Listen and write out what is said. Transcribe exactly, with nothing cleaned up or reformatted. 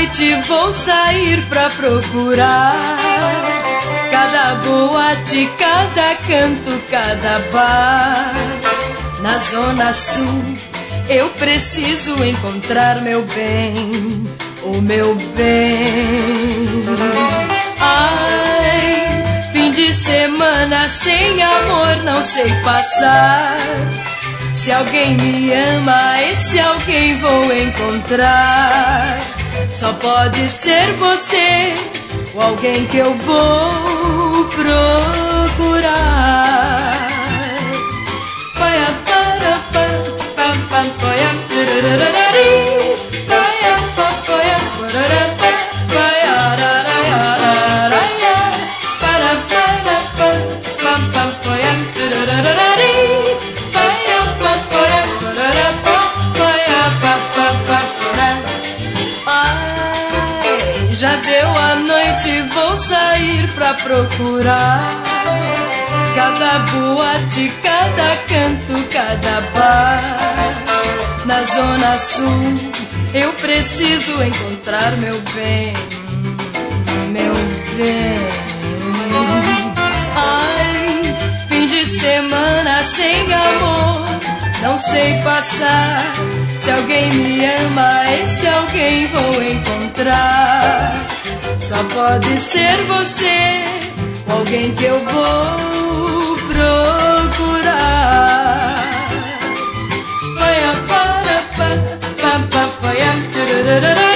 noite vou sair pra procurar cada boate, cada canto, cada bar. Na Zona Sul eu preciso encontrar meu bem, o meu bem. Ai, fim de semana sem amor não sei passar. Se alguém me ama, esse alguém vou encontrar. Só pode ser você, o alguém que eu vou procurar. Já deu a noite, vou sair pra procurar cada boate, cada canto, cada bar. Na Zona Sul eu preciso encontrar meu bem, meu bem. Ai, fim de semana sem amor não sei passar. Se alguém me ama, esse alguém vou encontrar. Só pode ser você, alguém que eu vou procurar. Vai, para, para, para, para, para,